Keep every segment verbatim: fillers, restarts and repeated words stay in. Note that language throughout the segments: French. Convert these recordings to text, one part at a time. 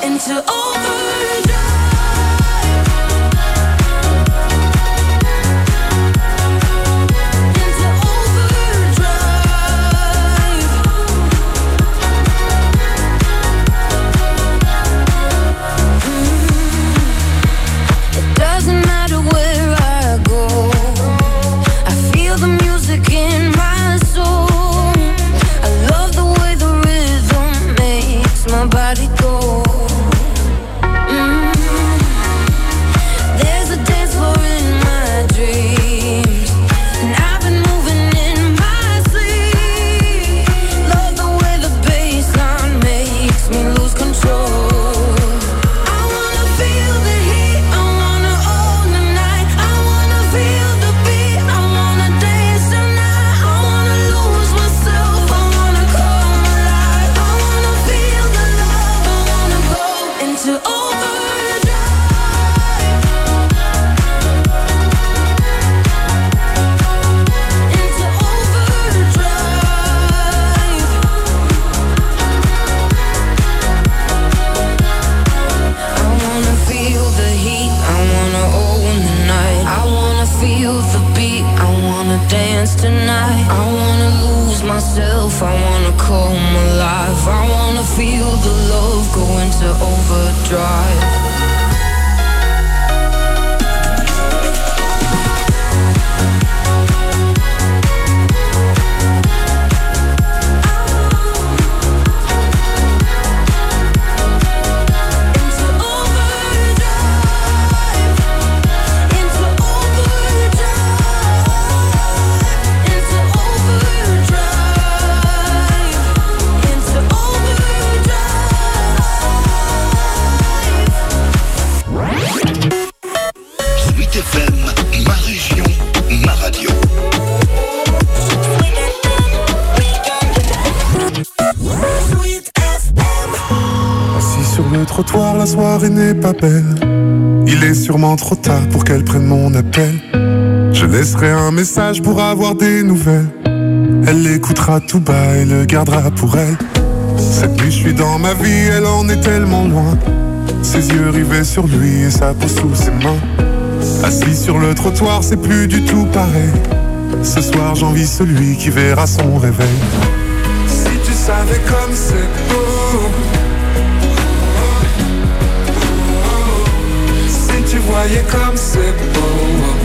into overdrive. La soirée n'est pas belle. Il est sûrement trop tard pour qu'elle prenne mon appel. Je laisserai un message pour avoir des nouvelles. Elle l'écoutera tout bas et le gardera pour elle. Cette nuit je suis dans ma vie, elle en est tellement loin. Ses yeux rivés sur lui et sa peau sous ses mains. Assis sur le trottoir, c'est plus du tout pareil. Ce soir j'envie celui qui verra son réveil. Si tu savais comme c'est beau, tu voyais comme c'est beau.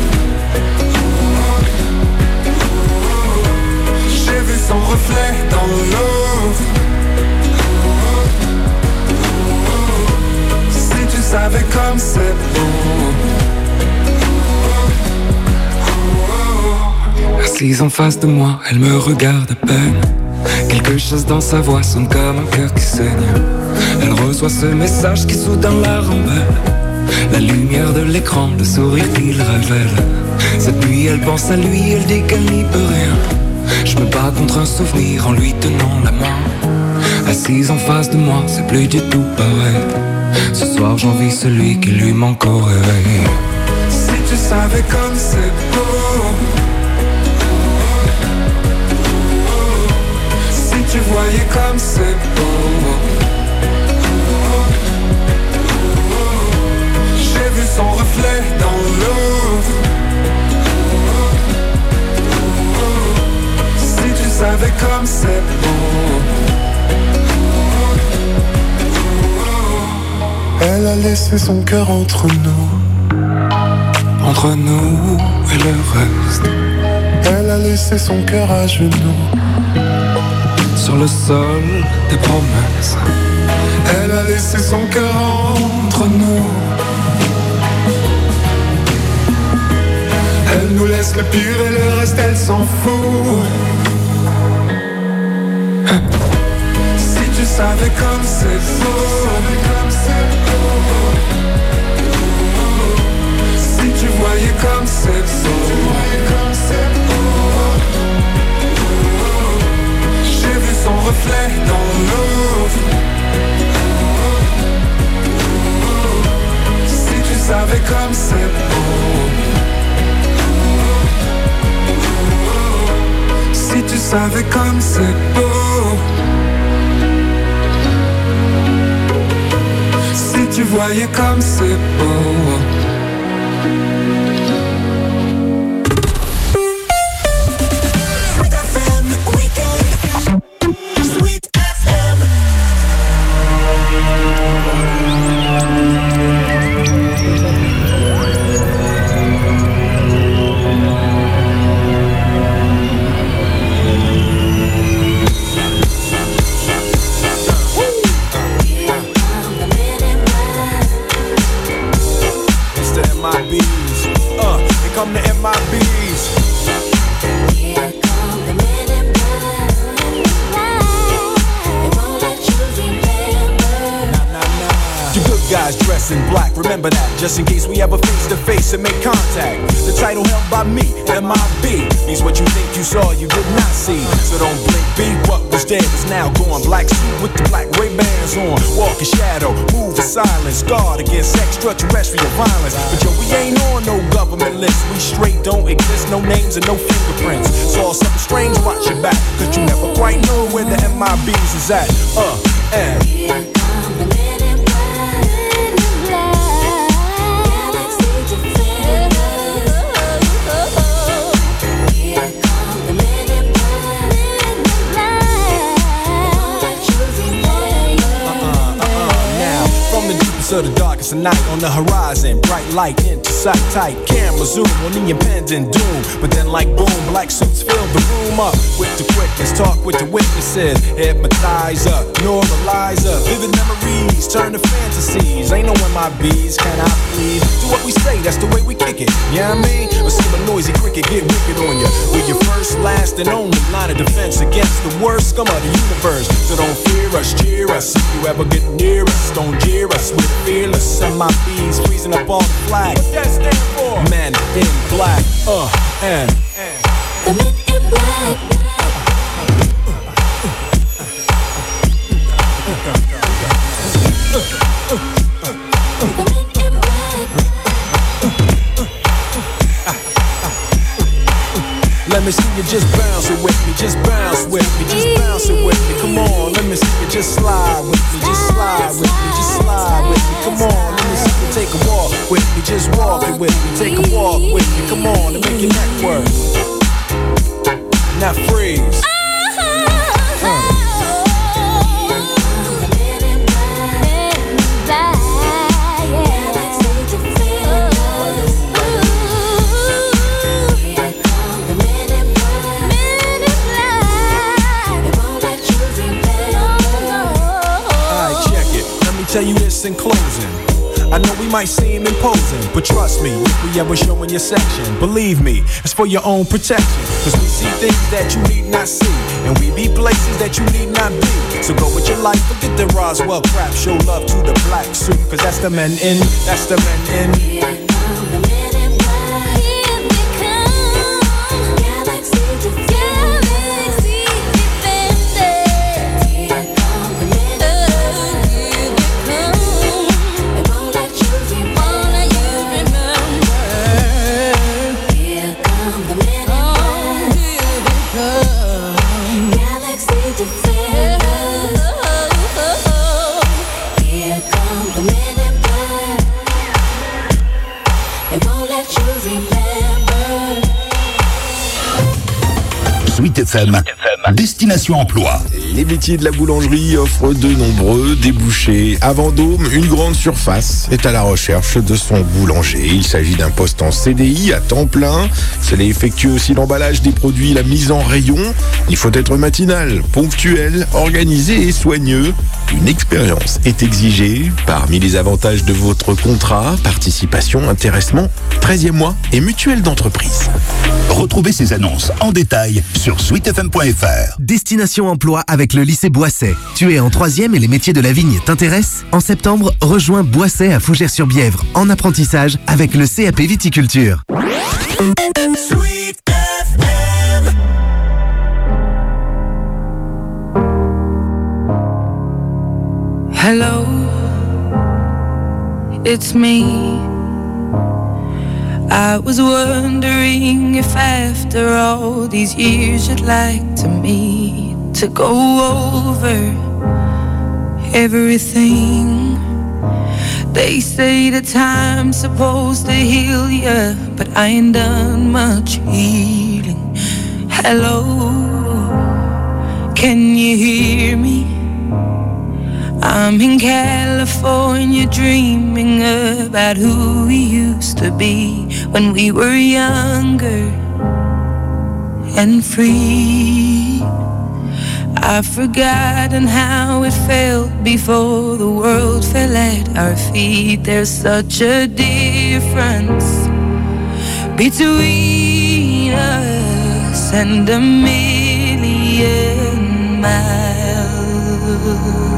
J'ai vu son reflet dans l'eau. Si tu savais comme c'est beau. Assise en face de moi, elle me regarde à peine. Quelque chose dans sa voix sonne comme un cœur qui saigne. Elle reçoit ce message qui soudain la rembelle. La lumière de l'écran, le sourire qu'il révèle. Cette nuit elle pense à lui, elle dit qu'elle n'y peut rien. Je me bats contre un souvenir en lui tenant la main. Assise en face de moi, c'est plus du tout pareil. Ce soir j'envie celui qui lui manque au réveil. Si tu savais comme c'est beau. Si tu voyais comme c'est beau. J'ai vu son reflet dans l'eau. Si tu savais comme c'est beau. Elle a laissé son cœur entre nous. Entre nous et le reste. Elle a laissé son cœur à genoux. Sur le sol des promesses. Elle a laissé son cœur entre nous. Elle nous laisse le pire et le reste elle s'en fout. Si tu savais comme c'est beau. Si tu voyais comme c'est beau. J'ai vu son reflet dans l'eau. Si tu savais comme c'est beau. Si tu savais comme c'est beau. tu voyais comme c'est beau. Remember that, just in case we ever face to face and make contact. The title held by me, M I B, means what you think you saw, you did not see. So don't blink, be what was dead is now gone. Black suit with the black Ray-Bans on. Walk in shadow, move in silence. Guard against extraterrestrial violence. But yo, we ain't on no government list. We straight don't exist, no names and no fingerprints. Saw something strange, watch your back, cause you never quite know where the M I Bs is at. Uh, and here come the men in black. So the darkest of night on the horizon, bright light into sight, tight camera zoom on the impending doom. But then like boom, black suits fill the room up with the quickness, talk with the witnesses, hypnotizer, normalizer, vivid memories turn to fantasies. Ain't no M I Bs, can I please? Do what we say, that's the way we kick it. You know what I mean? Or see a noisy cricket get wicked on you. We're your first, last, and only line of defense against the worst scum of the universe. So don't fear us, cheer us. If you ever get near us, don't jeer us. We're fearless, M I Bs freezing up all the flag. What that stand for? Men in black, uh, and, and. The men in black. Let me see you just bounce it with me, just bounce with me, just bounce it with me. Come on, let me see you just slide with me, just slide with me, just slide with me. Come on, let me see you take a walk with me, just walk it with me, take a walk with me. Come on, and make your neck work. Now freeze. Uh. Tell you this in closing, I know we might seem imposing, but trust me, if we ever show in your section, believe me, it's for your own protection. Cause we see things that you need not see, and we be places that you need not be. So go with your life, forget the Roswell crap, show love to the black suit, cause that's the men in, that's the men in. Here come the men in black. Here they come. Galaxy defenders. Galaxy defenders. Here come the men in black. Sweet F M, Destination Emploi. Les métiers de la boulangerie offrent de nombreux débouchés. À Vendôme, une grande surface est à la recherche de son boulanger. Il s'agit d'un poste en C D I à temps plein. Cela effectue aussi l'emballage des produits et la mise en rayon. Il faut être matinal, ponctuel, organisé et soigneux. Une expérience est exigée. Parmi les avantages de votre contrat, participation, intéressement, treizième mois et mutuelle d'entreprise. Retrouvez ces annonces en détail sur sweet f m point f r. Destination emploi avec le lycée Boisset. Tu es en troisième et les métiers de la vigne t'intéressent? En septembre, rejoins Boisset à Fougères-sur-Bièvre en apprentissage avec le C A P Viticulture. Sweet F M. Hello, it's me. I was wondering if after all these years you'd like to meet to go over everything. They say that time's supposed to heal ya, but I ain't done much healing. Hello, can you hear me? I'm in California dreaming about who we used to be when we were younger and free. I've forgotten how it felt before the world fell at our feet. There's such a difference between us and a million miles.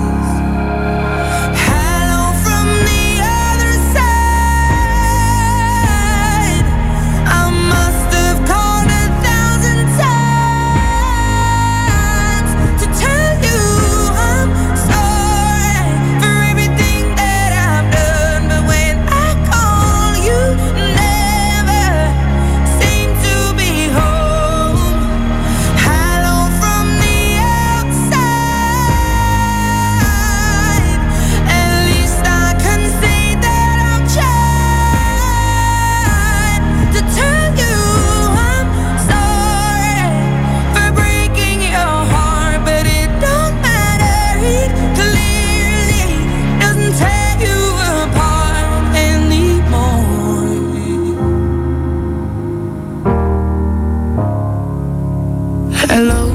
Hello,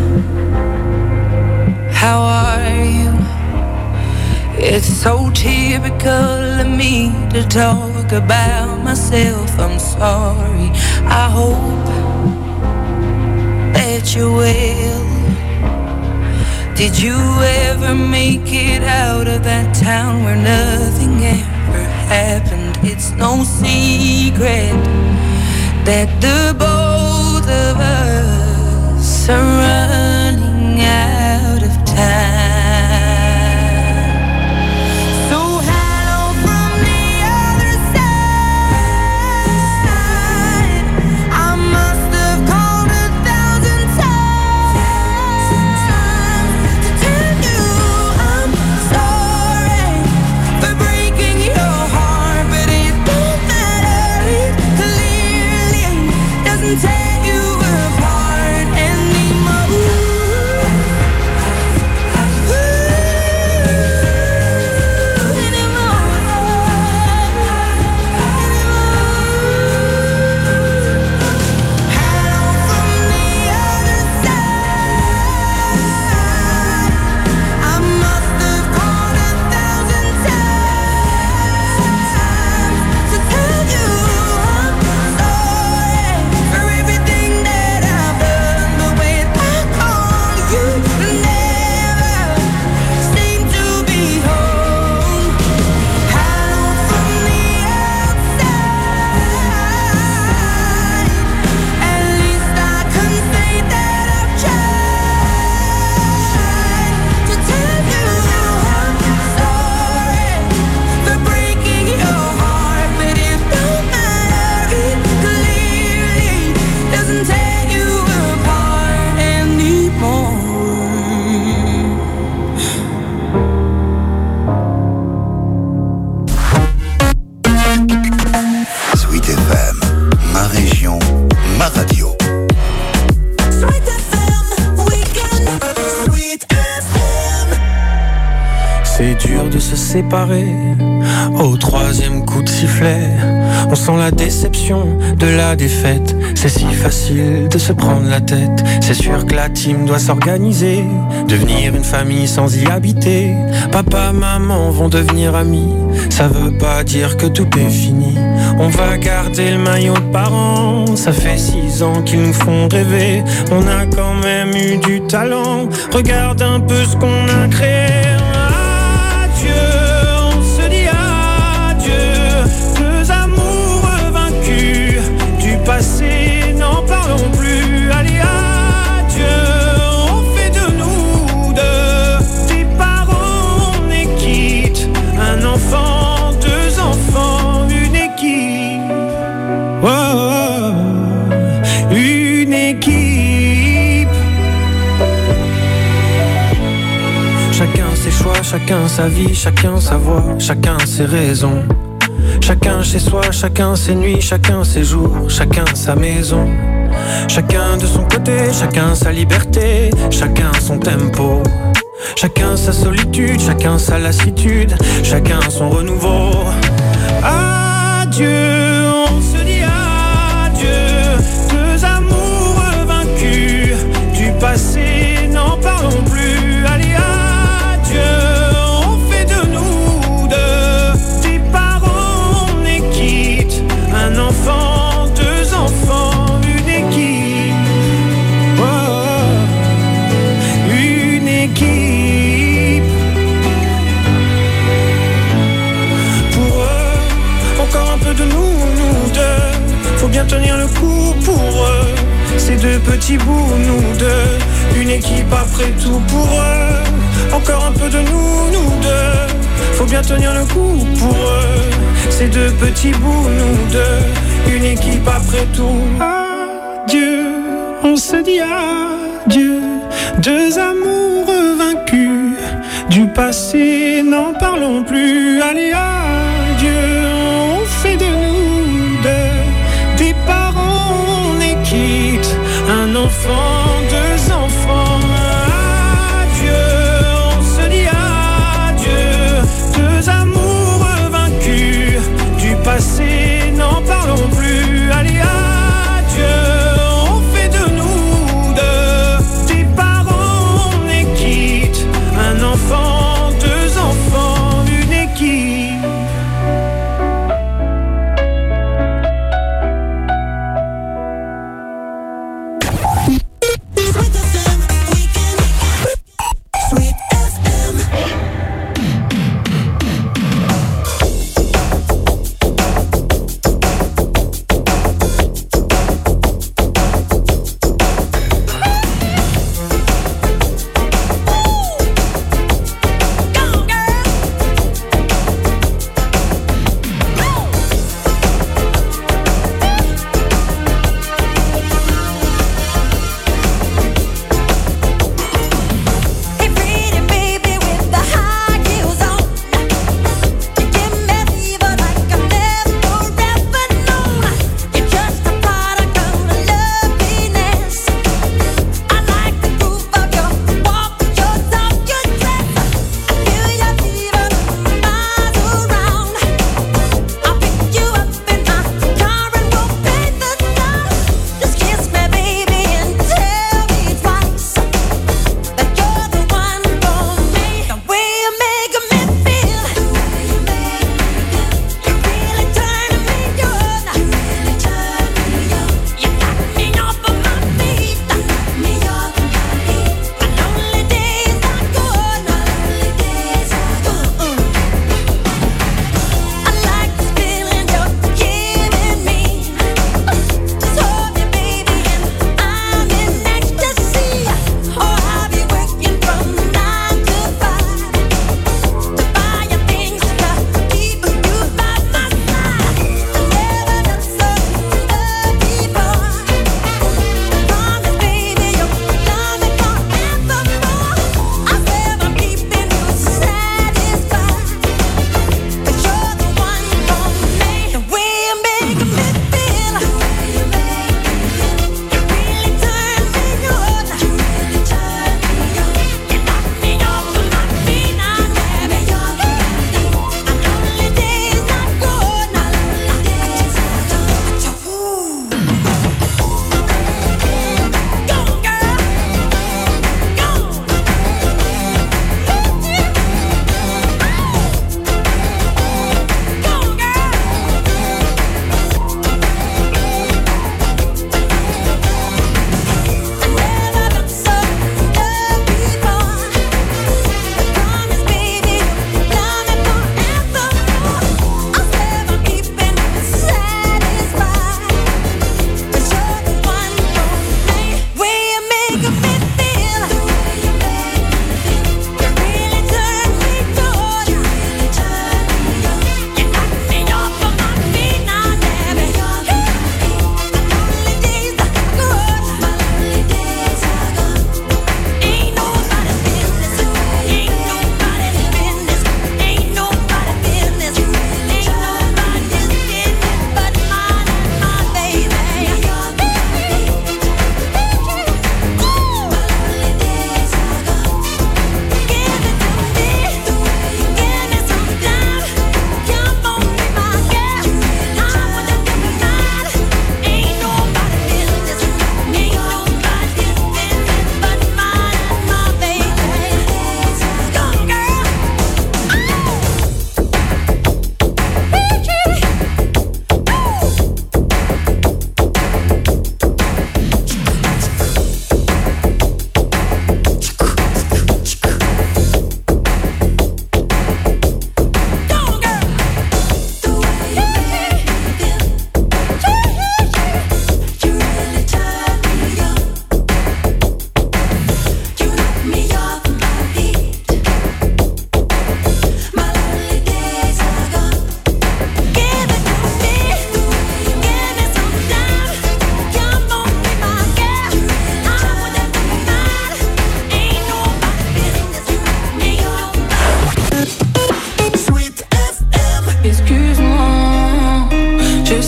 how are you? It's so typical of me to talk about myself. I'm sorry. I hope that you're well. Did you ever make it out of that town where nothing ever happened? It's no secret that the both of us are running out of time. So hello from the other side. I must have called a thousand times to tell you I'm sorry for breaking your heart, but it don't matter. It clearly doesn't tear you apart anymore. Séparés au troisième coup de sifflet, on sent la déception de la défaite. C'est si facile de se prendre la tête. C'est sûr que la team doit s'organiser, devenir une famille sans y habiter. Papa, maman vont devenir amis. Ça veut pas dire que tout est fini. On va garder le maillot de parents. Ça fait six ans qu'ils nous font rêver. On a quand même eu du talent. Regarde un peu ce qu'on a créé. On se dit adieu, deux amours vaincus du passé, n'en parlons plus. Allez, adieu, on fait de nous deux des parents, on est quitte. Un enfant, deux enfants, une équipe. Oh, oh, une équipe. Chacun chacun sa vie, chacun sa voix, chacun ses raisons. Chacun chez soi, chacun ses nuits, chacun ses jours, chacun sa maison. Chacun de son côté, chacun sa liberté, chacun son tempo. Chacun sa solitude, chacun sa lassitude, chacun son renouveau. Adieu, on se dit adieu, deux amours vaincus du passé, n'en parlons plus. Allez, adieu, on fait de nous deux des parents, on est quitte, un enfant, deux enfants, une équipe, oh, une équipe. Pour eux, encore un peu de nous, nous deux, faut bien tenir le coup pour eux. Ces deux petits bouts, nous deux, une équipe après tout pour eux. Encore un peu de nous, nous deux, faut bien tenir le coup pour eux. Ces deux petits bouts, nous deux, une équipe après tout. Adieu, on se dit adieu, deux amours vaincus du passé, n'en parlons plus. Allez, adieu, on fait de nous deux des parents, on est quitte, un enfant, deux enfants. Adieu, on se dit adieu, deux amours vaincus du passé, n'en parlons plus. Allez, adieu, on fait de nous deux des parents, on est quitte, un enfant, deux enfants, une équipe.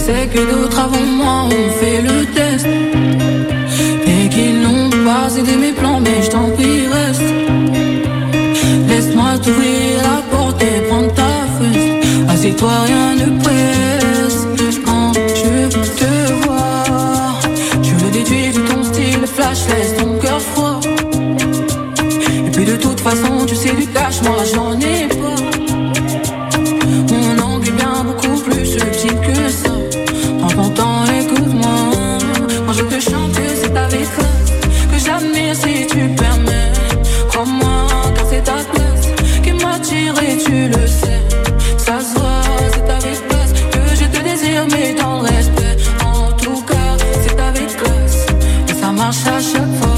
sais que d'autres avant moi ont fait le test et qu'ils n'ont pas aidé mes plans, mais je t'en prie reste. Laisse-moi t'ouvrir la porte et prendre ta fesse. Assieds-toi, rien ne presse. Quand je te vois, je le déduis de ton style flash, laisse ton cœur froid. Et puis de toute façon tu sais du cash, moi j'en ai pas. Mon angle est bien beaucoup plus subtil que ça. Prends ton temps, écoute-moi. Quand je te chante, c'est avec classe que j'admire si tu permets. Crois-moi, car c'est ta place qui m'attire et tu le sais. Ça se voit, c'est avec classe que je te désire, mais dans le respect. En tout cas, c'est avec classe et ça marche à chaque fois.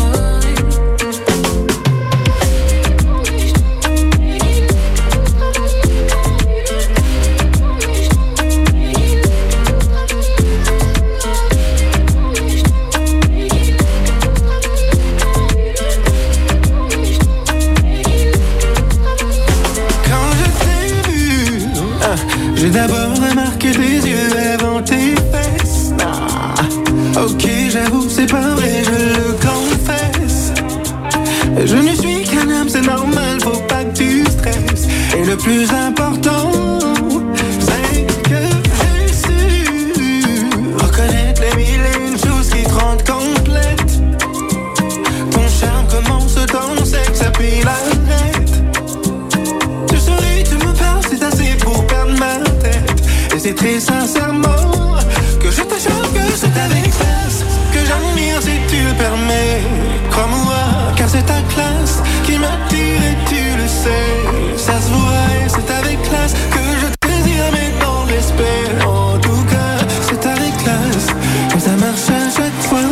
J'ai d'abord remarqué tes yeux avant tes fesses. Ah, ok, j'avoue, c'est pas vrai, je le confesse. Je ne suis qu'un homme, c'est normal, faut pas que tu stresses. Et le plus important, c'est que j'ai su reconnaître les mille et une choses qui te rendent complète. Ton charme commence dans ton sexe, puis l'arrête. Tu souris, tu me parles, c'est assez pour perdre ma tête. Et c'est très sincèrement que je te jure que c'est avec classe que j'admire si tu le permets. Crois-moi, car c'est ta classe qui m'attire et tu le sais. Ça se voit et c'est avec classe que je te désire, mais dans l'esprit. En tout cas, c'est avec classe que ça marche à chaque fois.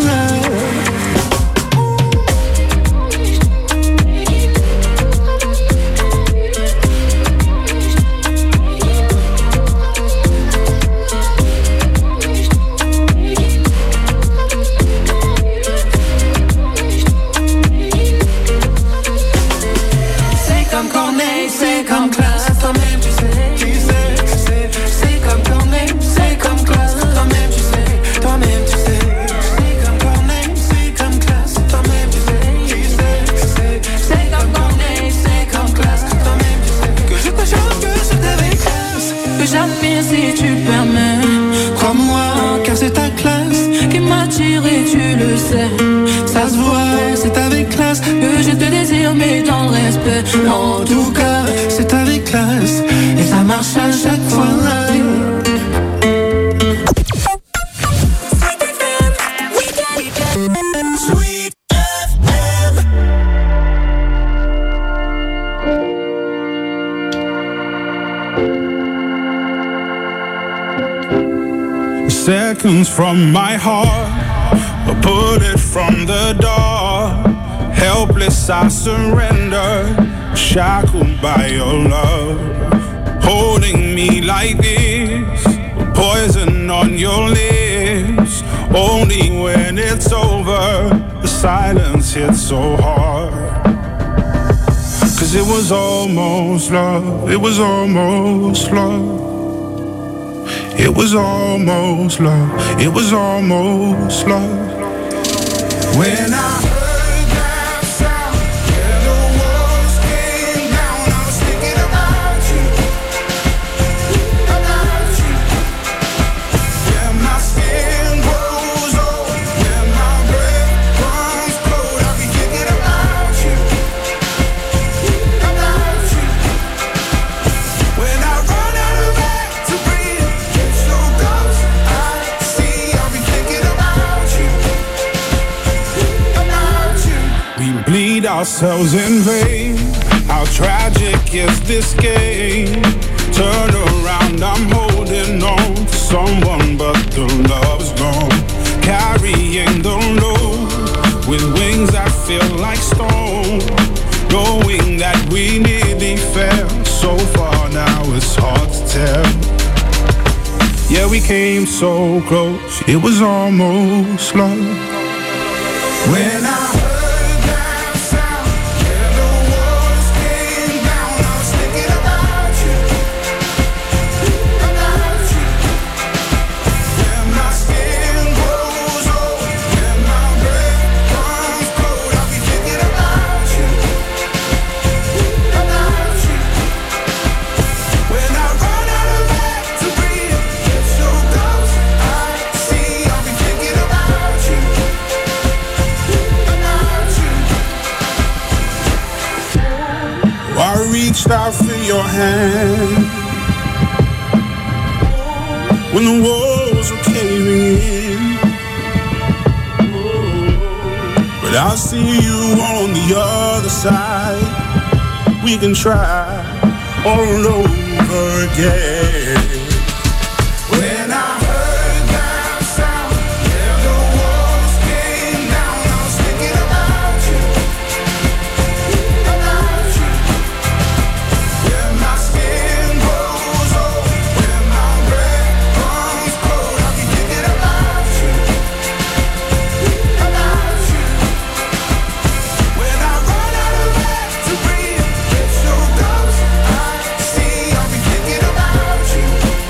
C'est comme classe, toi-même tu sais, tu sais, tu sais. C'est comme Corneille, c'est comme classe, toi-même tu sais, toi-même tu sais. C'est comme Corneille, c'est comme classe, toi-même tu sais, tu sais, tu sais. C'est comme Corneille, c'est comme classe, toi-même tu sais. Que je te jure que c'est avec classe que j'admire si tu permets. Crois-moi, car c'est ta classe qui m'attire et tu le sais. Ça se voit, c'est avec classe que je te désire, mais dans le respect. En tout cas, c'est avec classe et ça marche à chaque fois. Sweet F M. Seconds from my heart, a bullet from the door. Helpless I surrender, shackled by your love. Holding me like this, poison on your lips. Only when it's over, the silence hits so hard. Cause it was almost love, it was almost love. It was almost love, it was almost love. When I ourselves in vain. How tragic is this game? Turn around, I'm holding on to someone, but the love's gone. Carrying the load with wings that feel like stone. Knowing that we nearly fell so far, now it's hard to tell. Yeah, we came so close, it was almost love. When I reached out for your hand when the walls were caving in. But I see you on the other side. We can try all over again. When I heard that sound, yeah, the walls came down. I was thinking about you, about you. When my skin grows old, when my breath comes cold, I'll be thinking about you, about you. When I run out of air to breathe, it's your ghost I see. I'll be thinking about you,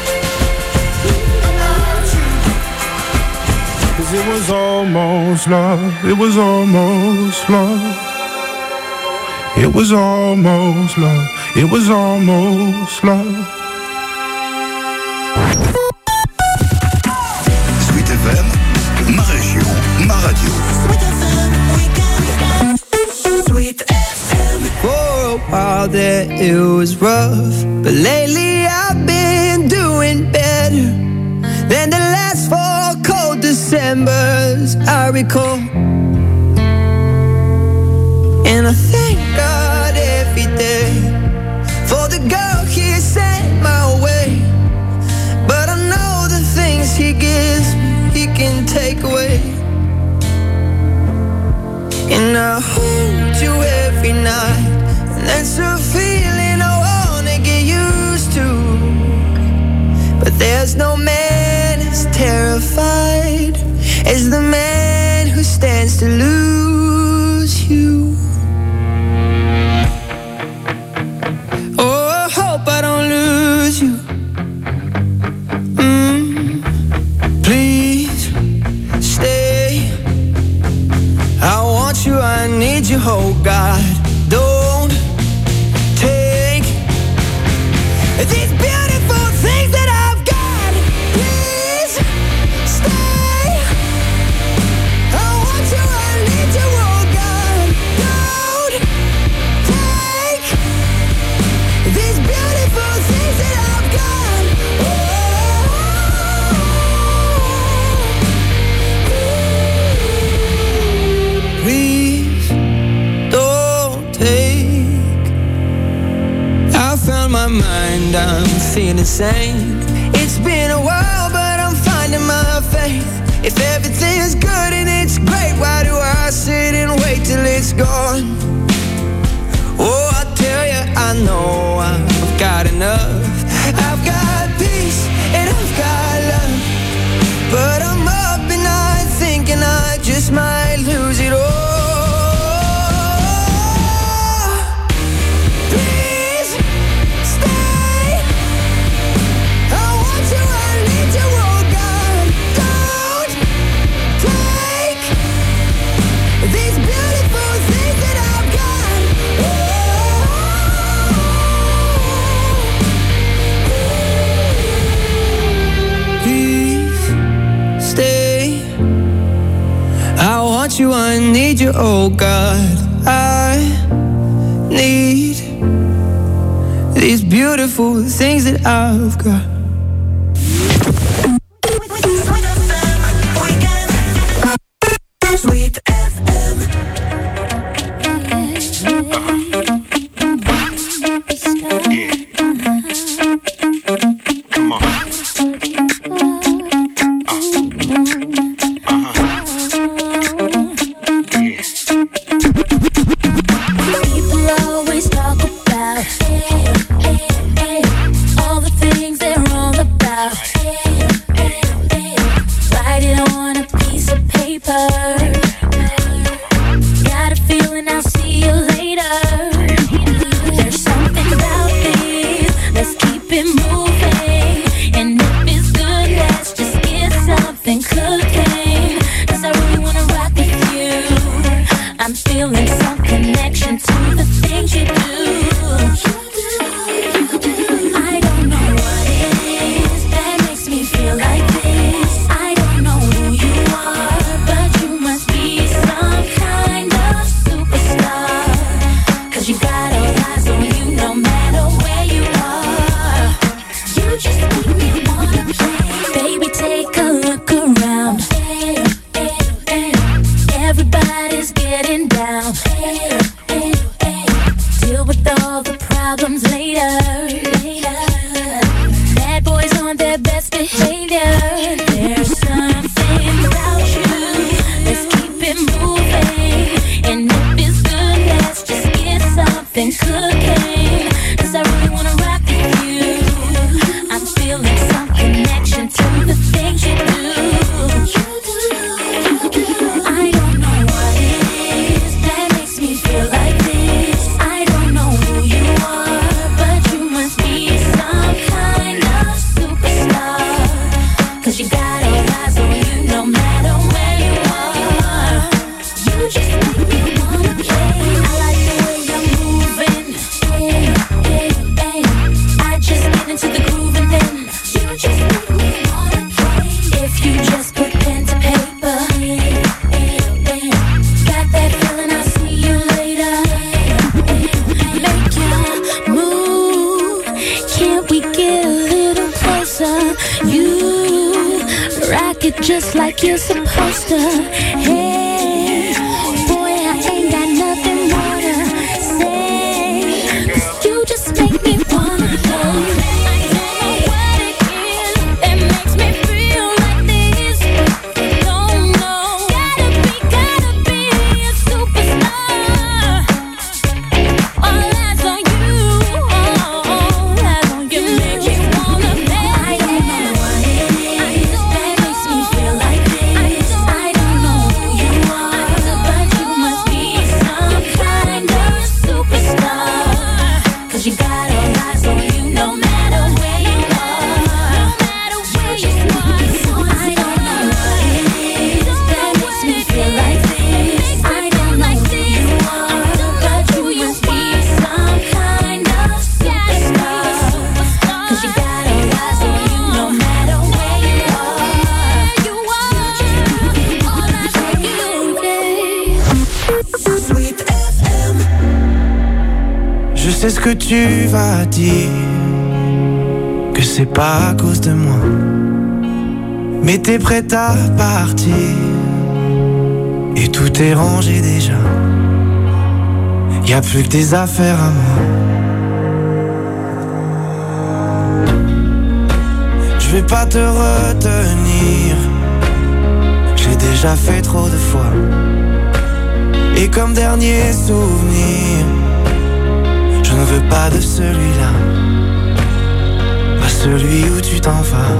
about you. 'Cause it was almost love, it was almost love. It was almost love, it was almost love. Sweet F M, ma région, ma radio. Sweet F M. For a while there it was rough, but lately I've been doing better than the last four cold Decembers I recall. And I thank God every day for the girl He sent my way. But I know the things He gives me, He can take away. And I hold you every night, and that's a feeling I wanna get used to. But there's no man as terrified as the man who stands to lose you. Oh, I hope I don't lose you. Mm, please stay. I want you, I need you, oh God. Don't take these beautiful things that I've got. Please stay. I want you, I need you, oh God. Don't take these beautiful things that I've got. Oh, please don't take. I found my mind, I'm feeling sane. It's been a while, but I'm finding my faith. If everything is good and it's great, why do I sit and wait till it's gone? Oh, I tell you, I know I've got enough. I've got peace and I've got love, but I'm up and I'm thinking I just might lose it all. Please stay. I want you, I need you, oh God. Don't take these beautiful things that I've got. Please stay. I want you, I need you, oh God. I need these beautiful things that I've got. Sweet F M. Come on. People always talk about all the things they're wrong about. Write it on a piece of paper. Got a feeling I'll see you later. There's something about this. Let's keep it moving. And if it's good, let's just get something cooking. 'Cause I really wanna rock with you. I'm feeling some connection to the things you do. I don't know what it is that makes me feel like this. I don't know who you are, but you must be some kind of superstar. 'Cause you got all eyes on you no matter closer. You rock it just like you're supposed to. Hey, boy, I ain't got nothing more to say, 'cause you just make me wanna play. C'est ce que tu vas dire, que c'est pas à cause de moi, mais t'es prête à partir, et tout est rangé déjà. Y a plus que des affaires à moi. Je vais pas te retenir, j'ai déjà fait trop de fois. Et comme dernier souvenir, je ne veux pas de celui-là, pas celui où tu t'en vas.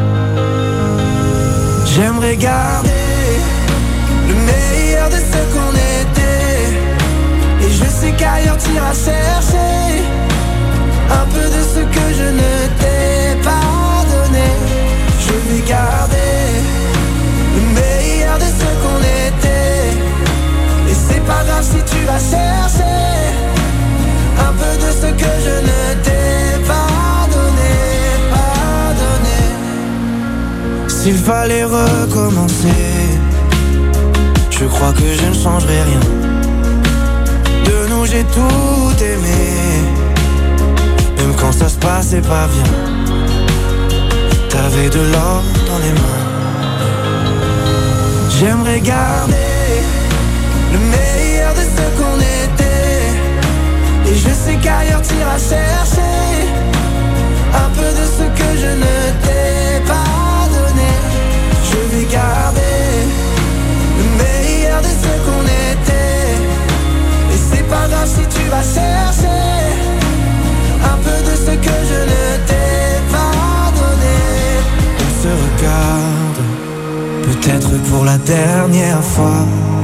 J'aimerais garder le meilleur de ce qu'on était, et je sais qu'ailleurs t'iras chercher un peu de ce que je ne t'ai pas donné. Je vais garder le meilleur de ce qu'on était, et c'est pas grave si tu vas chercher un peu de ce que je ne t'ai pas donné, pas donné. S'il fallait recommencer, je crois que je ne changerai rien. De nous j'ai tout aimé, même quand ça se passait pas bien. T'avais de l'or dans les mains. J'aimerais garder le meilleur de ce qu'on était, et je sais qu'ailleurs t'iras chercher un peu de ce que je ne t'ai pas donné. Je vais garder le meilleur de ce qu'on était, et c'est pas grave si tu vas chercher un peu de ce que je ne t'ai pas donné. On se regarde, peut-être pour la dernière fois,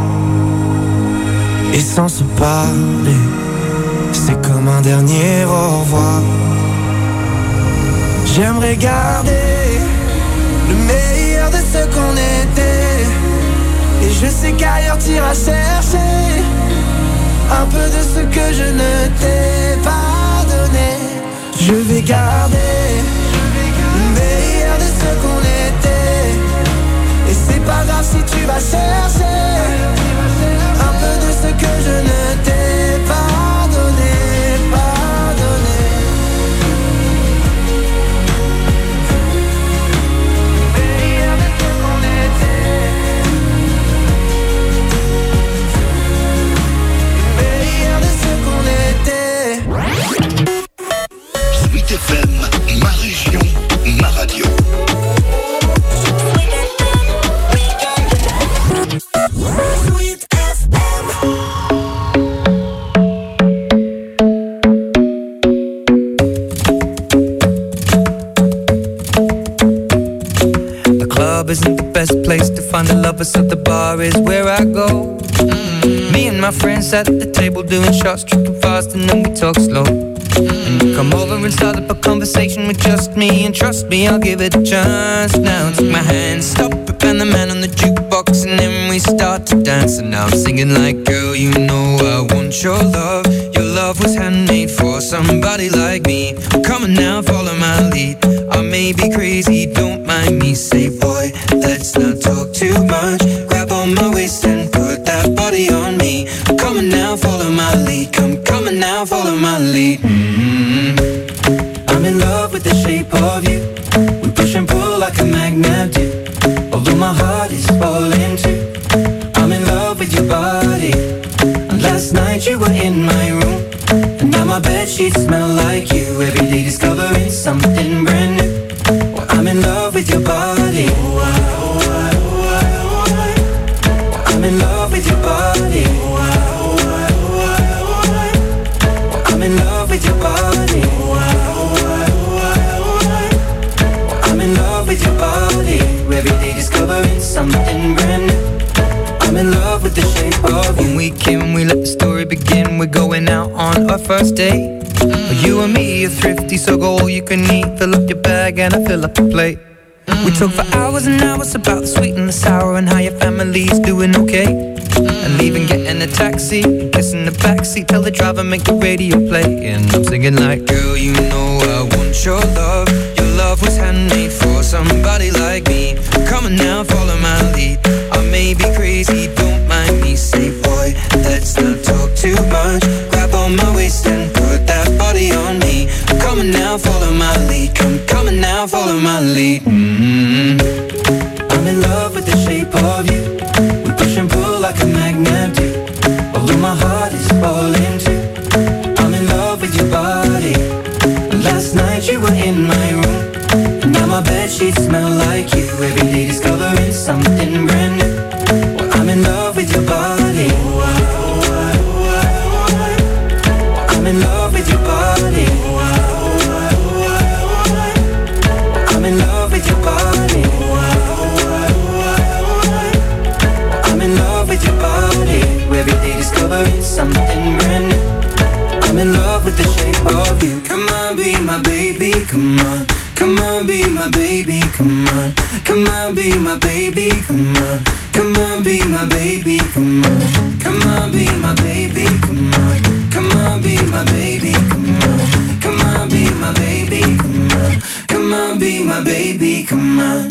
et sans se parler, c'est comme un dernier au revoir. J'aimerais garder le meilleur de ce qu'on était, et je sais qu'ailleurs t'iras chercher un peu de ce que je ne t'ai pas donné. Je vais garder le meilleur de ce qu'on était, et c'est pas grave si tu vas chercher un peu de ce que je ne t'ai pas donné, pas donné. Meilleur de ce qu'on était, meilleur de ce qu'on était. Sweet F M, ma région, ma radio. Sweet F M. The club isn't the best place to find a lover, so the bar is where I go. Mm-hmm. Me and my friends at the table doing shots, tripping fast, and then we talk slow. And you come over and start up a conversation with just me, and trust me, I'll give it a chance. Now take my hand, stop it, and the man on the jukebox, and then we start to dance. And now I'm singing like, girl, you know I want your love. Your love was handmade for somebody like me. Come on now, follow my lead. I may be crazy, don't mind me. Say, boy, let's not talk too much. Grab on my waist and put that body on me. Come on now, follow my lead. Come, come on now, follow my lead. Mm-hmm. I'm in love with the shape of you. We like a magnet do. Although my heart is falling too, I'm in love with your body. And last night you were in my room, and now my bedsheets smell like you. Every day discovering something brand new. Well, I'm in love with your body. Oh, I, oh, I, oh, I, oh, I. Well, I'm in love with your body. Oh, I, oh, I, oh, I, oh, I. Well, I'm in love with your body. Oh, I, oh, I, oh, I, oh, I. Well, I'm in love with your body. Every day discovering something brand new. I'm in love with the shape of you. When we came, we let the story begin. We're going out on our first date. mm. You and me are thrifty, so go all you can eat. Fill up your bag and I fill up your plate. mm. We talk for hours and hours about the sweet and the sour, and how your family's doing okay. mm. And leaving, getting a taxi, kissing the backseat, tell the driver make the radio play. And I'm singing like, girl, you know I want your love. Your love was handmade for somebody like me. Come on now, follow my lead. I may be crazy, don't mind me. Say, boy, let's not talk too much. Grab on my waist and put that body on me. Come on now, follow my lead. Come, come on now, follow my lead. mm-hmm. I'm in love with the shape of you. We push and pull like a magnet do. Although my heart is falling too, I'm in love with your body. Last night you were in my room, and now my bedsheets smell like you. Every day discovering something brand new. Well, I'm in love with your body. Oh, I, oh, I, oh, I, oh, I. Well, I'm in love with your body. Oh, I, oh, I, oh, I, oh, I. Well, I'm in love with your body. Oh, I, oh, I, oh, I, oh, I. Well, I'm in love with your body. Every day discovering something brand new. I'm in love with the shape of you. Come on, be my baby, come on. Come on, be my baby, come on. Come on, be my baby, come on. Come on, be my baby, come on. Come on, be my baby, come on. Come on, be my baby, come on. Come on, be my baby, come on. Come on, be my baby, come on.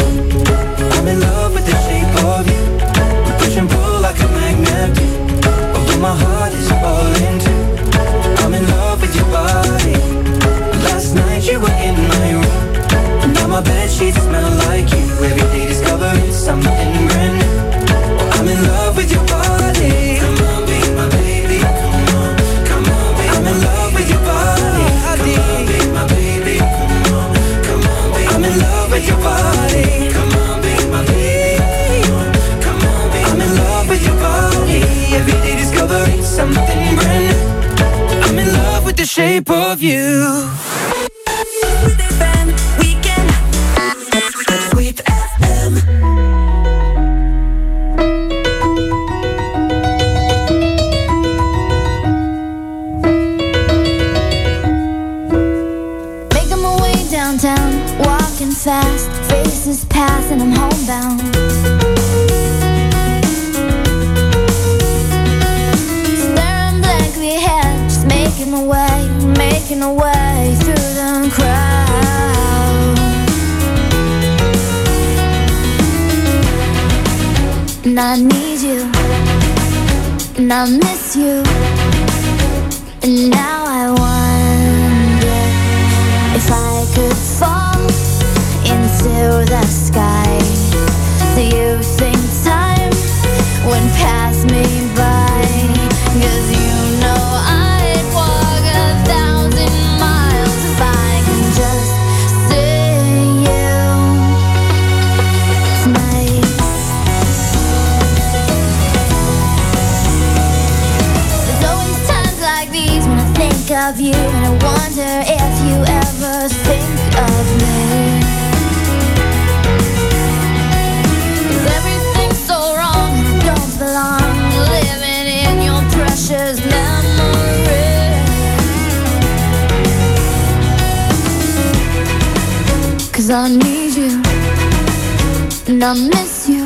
I'm in love with the shape of you. We push and pull like a magnet do. Although my heart is falling too, I'm in love with your body. Last night you were in my room, and now my bedsheets smell like you. Every day discovering something brand new. Well, I'm in love with your body. Come on, be my baby. Come on, come on, be I'm in love with your body. Come on, be my baby. Come on, come on, be I'm in love with your body. Come on, be my baby. Come on, come on, be I'm in love with your body. Every day discovering something brand new. I'm in love with the shape of you. Making my way downtown, walking fast, faces pass and I'm homebound. Making a way, making a way through the crowd. And I need you, and I miss you. And now I wonder if I could fall into the sky. Do you think time would pass me by? 'Cause you know I of you, and I wonder if you ever think of me. 'Cause everything's so wrong and I don't belong, living in your precious memory. 'Cause I need you, and I miss you.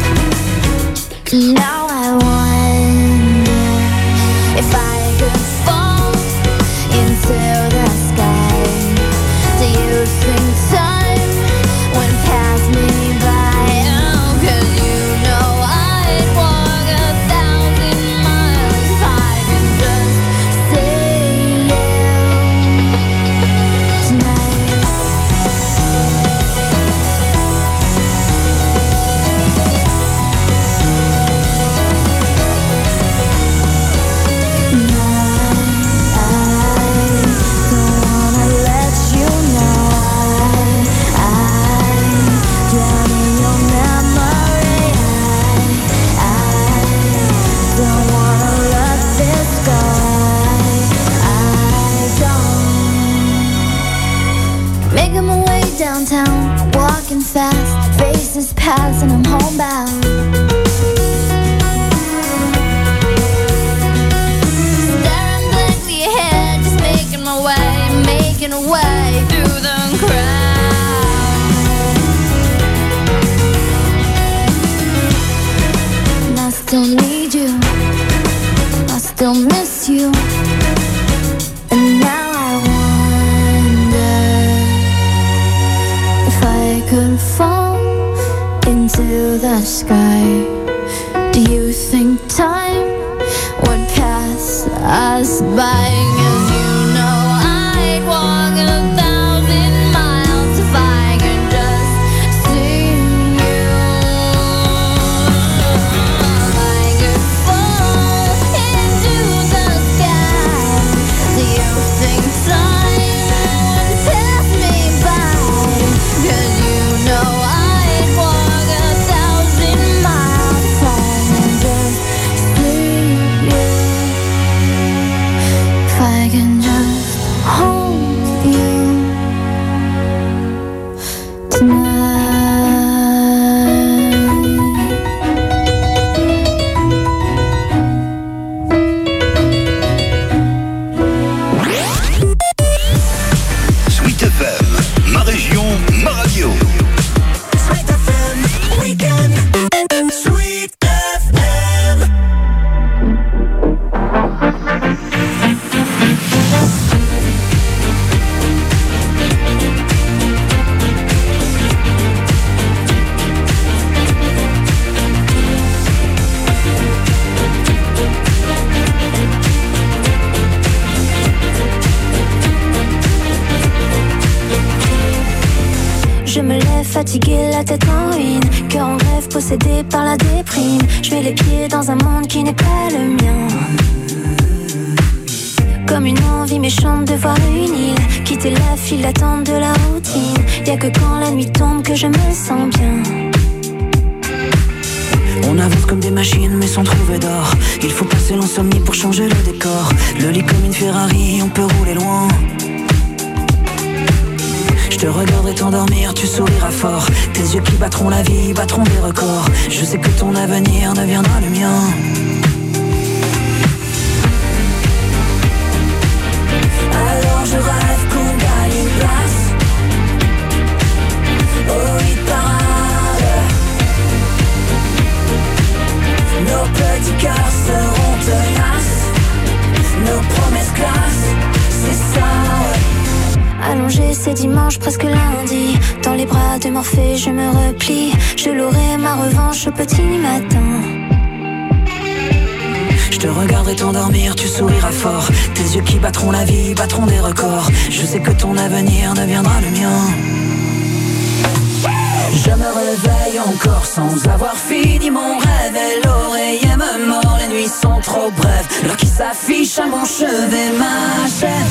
Now I wonder if I could fall into the sky. Do you think time would pass me by? Oh, 'cause you know I'd walk a thousand miles if I could just see you tonight. walking fast, faces pass and I'm homebound. Staring blankly ahead, just making my way, making a way through the crowd. And I still need you, I still miss you. And now I wonder if I could fall into the sky. Do you think time would pass us by? 'Cause you know I'd walk a thousand miles if I could just see you. If I could fall into the sky. Do you think time would pass me by? 'Cause you know I'd walk a thousand miles if I could just see you. If I can just hold you Sweet F M, ma région, ma radio. Sweet F M, weekend. Sweet F M. Je me lève fatiguée, la tête en ruine, cœur en grève, possédé par la déprime. Je mets les pieds dans un monde qui n'est pas le mien. Comme une envie méchante de voir une île, quitter la file d'attente de la routine. Y'a que quand la nuit tombe que je me sens bien. On avance comme des machines mais sans trouver d'or. Il faut passer l'insomnie pour changer le décor. Le lit comme une Ferrari, on peut rouler loin. Je te regarderai t'endormir, tu souriras fort. Tes yeux qui battront la vie, battront des records. Je sais que ton avenir deviendra le mien. Alors je rêve qu'on gagne une place au hit parade. Nos petits cœurs seront tenaces, nos promesses classe, c'est ça, ouais. Allongé, c'est dimanche, presque lundi. Dans les bras de Morphée, je me replie. Je l'aurai ma revanche au petit matin. Je te regarderai t'endormir, tu souriras fort. Tes yeux qui battront la vie, battront des records. Je sais que ton avenir deviendra le mien. Je me réveille encore sans avoir fini mon rêve. Et l'oreiller me mord, les nuits sont trop brèves. L'heure qui s'affiche à mon chevet m'achève.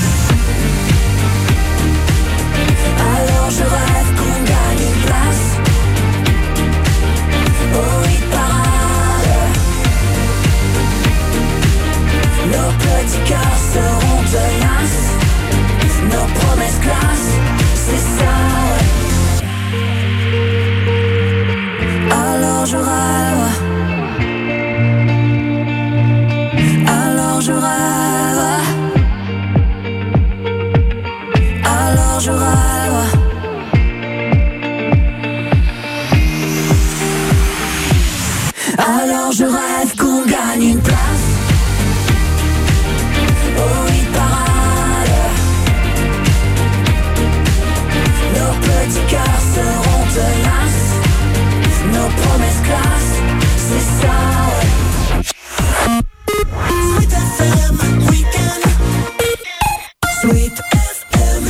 Alors je rêve qu'on gagne une place au hit parade. Nos petits cœurs seront tenaces, nos promesses classe, c'est ça, ouais. Alors je rêve, alors je rêve, alors je rêve. Alors je rêve qu'on gagne une place au hit parade. Nos petits cœurs seront tenaces, nos promesses classe, c'est ça, ouais. Sweet F M, weekend. Sweet F M.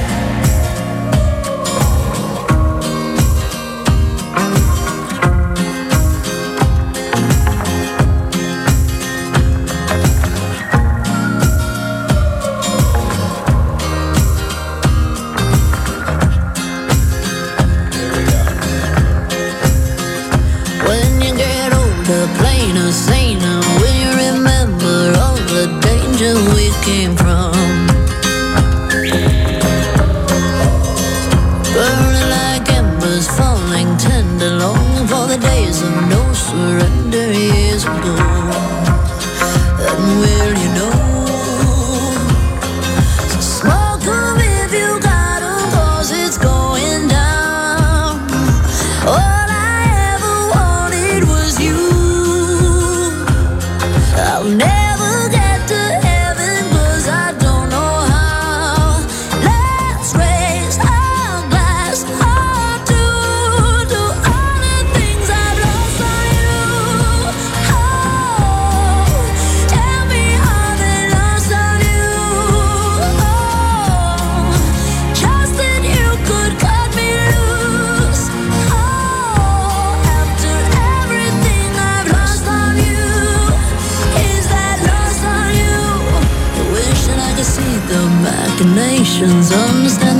We came from burning like embers.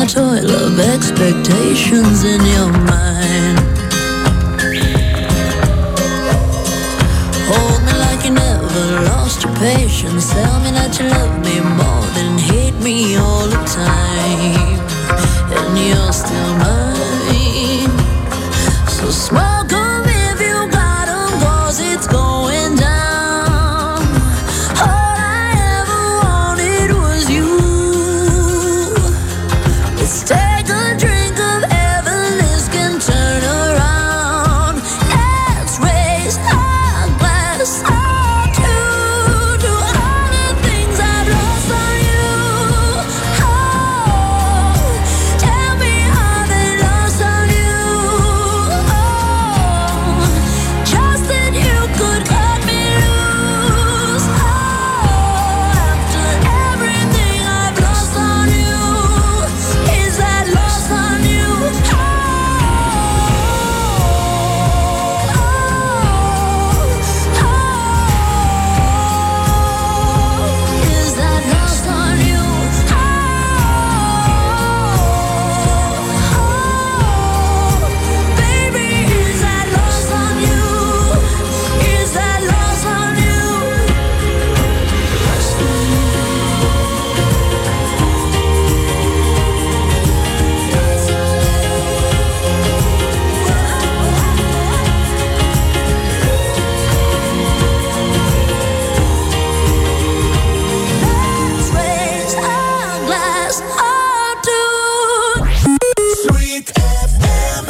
a toil of expectations in your mind. Hold me like you never lost your patience. Tell me that you love me more than hate me all the time. And you're still mine. So smoke 'em if you got 'em, 'cause it's going down. All I ever wanted was you. Let's take a drink of heaven, this can turn around. Let's raise our glass up to, to all the things I've lost on you. Oh, tell me how they lost on you. Oh, just that you could cut me loose. Oh, after everything I've lost on you, is that lost on you? Oh, is that lost on you? Baby, is that lost on you? Is that lost on you? Let's raise our glass up to Sweet F M.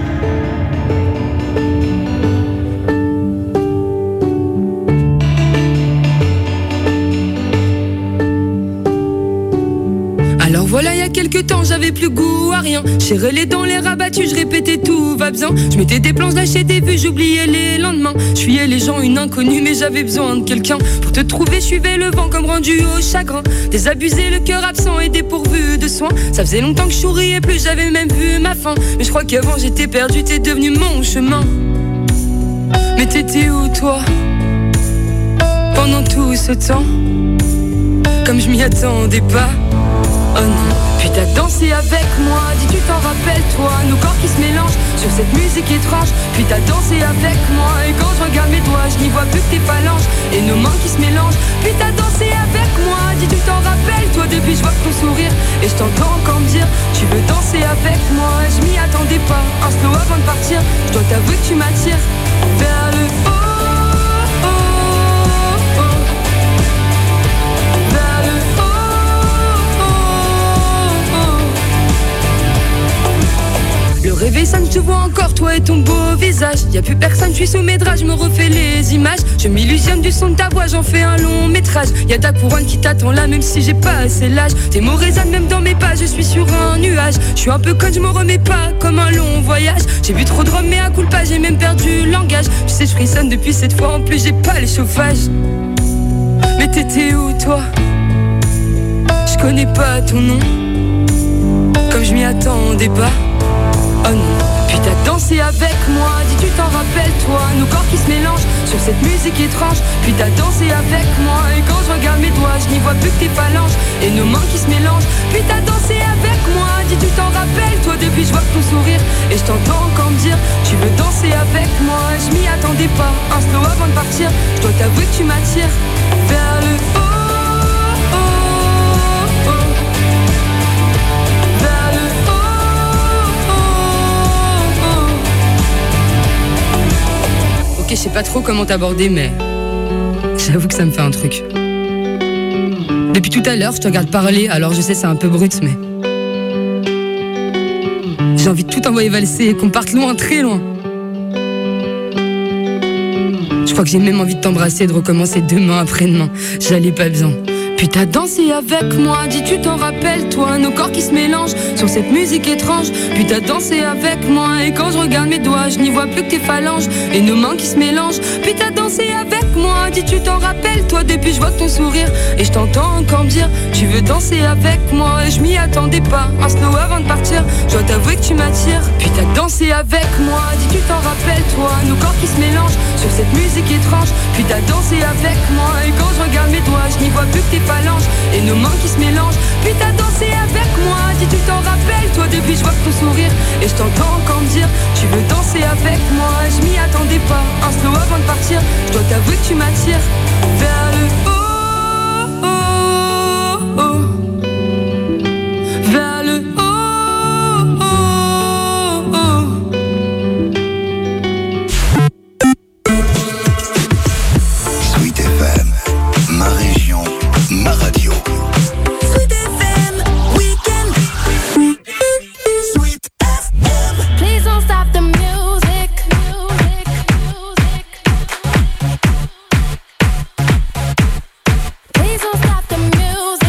Alors voilà, il y a quelques temps, j'avais plus goût à rien. J'ai les dents, les rabattus, je répétais tout va bien. Je mettais des planches d'acheter des vues, j'oubliais les lendemains. Je fuyais les gens, une inconnue, mais j'avais besoin de quelqu'un. Pour te trouver, je suivais le vent comme rendu au chagrin. Désabusé, le cœur absent et dépourvu de soins. Ça faisait longtemps que je souriais plus, j'avais même vu ma fin. Mais je crois qu'avant j'étais perdu, t'es devenu mon chemin. Mais t'étais où toi, pendant tout ce temps? Comme je m'y attendais pas. Oh non, puis t'as dansé avec moi, dis tu t'en rappelles toi, nos corps qui se mélangent sur cette musique étrange. Puis t'as dansé avec moi, et quand je regarde mes doigts, je n'y vois plus que tes phalanges et nos mains qui se mélangent. Puis t'as dansé avec moi, dis tu t'en rappelles toi, depuis je vois que ton sourire. Et je t'entends encore me dire, tu veux danser avec moi. Je m'y attendais pas, un slow avant de partir. Je dois t'avouer que tu m'attires vers le haut. Le réveil sonne, je te vois encore, toi et ton beau visage. Y'a plus personne, je suis sous mes draps, je me refais les images. Je m'illusionne du son de ta voix, j'en fais un long métrage. Y'a ta couronne qui t'attend là, même si j'ai pas assez l'âge. Tes mots résonnent même dans mes pas, je suis sur un nuage. Je suis un peu conne, je me remets pas, comme un long voyage. J'ai bu trop de rhum, mais à coup de pas, j'ai même perdu le langage. Tu sais, je frissonne depuis cette fois, en plus j'ai pas le chauffage. Mais t'étais où toi? Je connais pas ton nom, comme je m'y attendais pas. Oh non, puis t'as dansé avec moi, dis tu t'en rappelles toi, nos corps qui se mélangent sur cette musique étrange. Puis t'as dansé avec moi, et quand je regarde mes doigts, je n'y vois plus que tes phalanges et nos mains qui se mélangent. Puis t'as dansé avec moi, dis tu t'en rappelles toi, depuis je vois que ton sourire. Et je t'entends encore me dire, tu veux danser avec moi. Je m'y attendais pas, un slow avant de partir. Je dois t'avouer que tu m'attires vers le haut. Je sais pas trop comment t'aborder, mais j'avoue que ça me fait un truc. Depuis tout à l'heure, je te regarde parler, alors je sais c'est un peu brut, mais j'ai envie de tout envoyer valser et qu'on parte loin, très loin. Je crois que j'ai même envie de t'embrasser et de recommencer demain après-demain. J'allais pas bien. Puis t'as dansé avec moi, dis tu t'en rappelles toi, nos corps qui se mélangent sur cette musique étrange. Puis t'as dansé avec moi, et quand je regarde mes doigts, je n'y vois plus que tes phalanges et nos mains qui se mélangent. Puis t'as dansé avec moi, dis tu t'en rappelles toi, depuis je vois ton sourire. Et je t'entends encore me dire, tu veux danser avec moi. Et je m'y attendais pas, un slow avant de partir. Je dois t'avouer que tu m'attires. Puis t'as dansé danser avec moi. Dis tu t'en rappelles toi, nos corps qui se mélangent sur cette musique étrange. Puis t'as dansé avec moi. Et quand je regarde mes doigts, je n'y vois plus que tes phalanges et nos mains qui se mélangent. Puis t'as dansé avec moi. Dis tu t'en rappelles toi, depuis je vois que ton sourire. Et je t'entends encore me dire, tu veux danser avec moi. Je m'y attendais pas, un slow avant de partir. Je dois t'avouer que tu m'attires vers le haut. Vers le haut, oh, oh. Sweet F M, ma région, ma radio. Sweet F M, weekend. Sweet F M. Please don't stop the music. Please don't stop the music.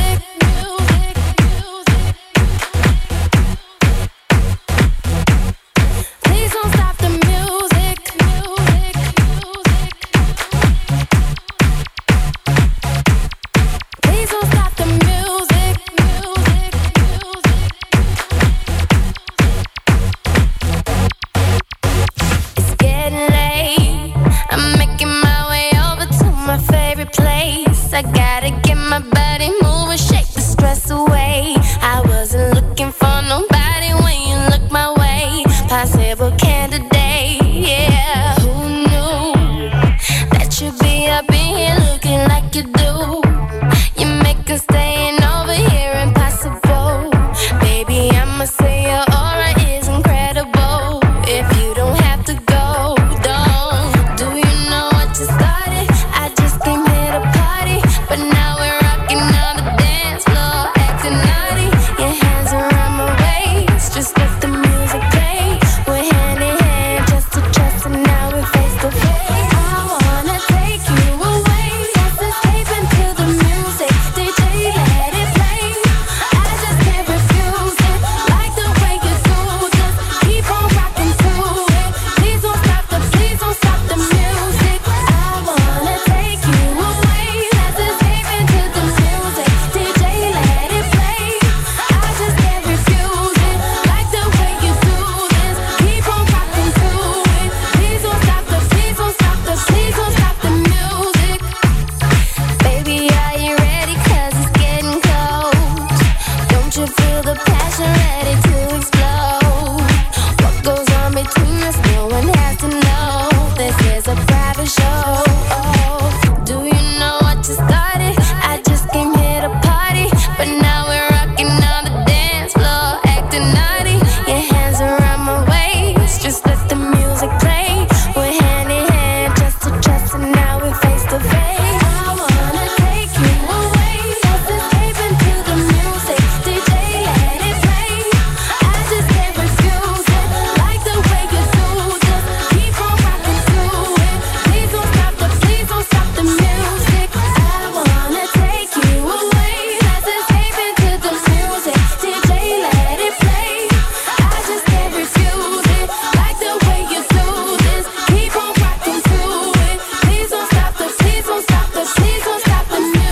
I gotta get my body moving, shake the stress away. I wasn't looking for nobody when you look my way. Possible candidate, yeah. Who knew that you'd be up in here looking like you do? You make us staying over here impossible. Baby, I'ma say your aura is incredible. If you don't have to go, don't. Do you know what you started? I just came here to party, but now we're rocking on the dance floor, acting naughty. Your hands around my waist, just let the music play. We're hand in hand, just to trust, and now we're face to face. I wanna take you away, let's escape into the music. D J, let it play. I just can't refuse it, like the way you do. Just keep on rocking to it. Please don't stop the, please don't stop the music. I wanna take you away, let's escape into the music. D J, let it play. I just can't refuse it, like the way you do this. Keep on rocking to it. Please don't stop the, please don't stop the, please don't stop the music. Baby, are you ready? 'Cause it's getting cold. Don't you feel the passion ready to explode? What goes on between us, no one has to know. This is a private show. Do you know what you started? I just came here to party, but now we're rocking on the dance floor, acting naughty. Your hands around my waist, just let the music play. We're hand in hand, just to trust, and now we're face to face. I wanna take you away, let's escape into the music. D J, let it play. I just can't refuse it, like the way you do. Just keep on rocking to it. Please don't stop the, please don't stop the music. I wanna take you away, let's escape into the music. D J, let it play. I just can't refuse it, like the way you do this. Keep on rocking to it. Please don't stop the, please don't stop the, please don't stop the music.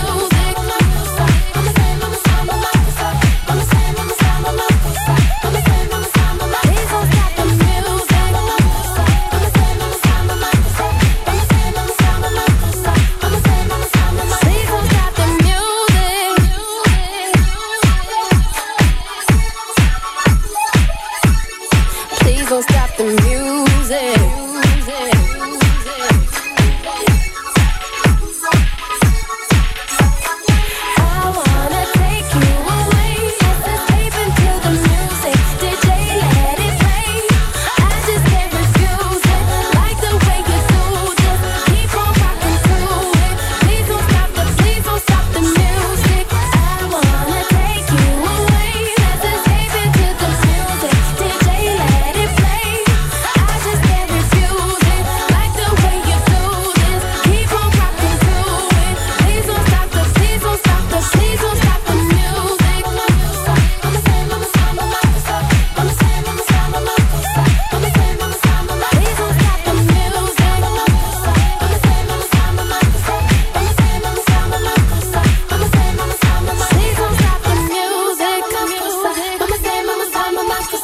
Please don't stop the music. Please don't stop the music.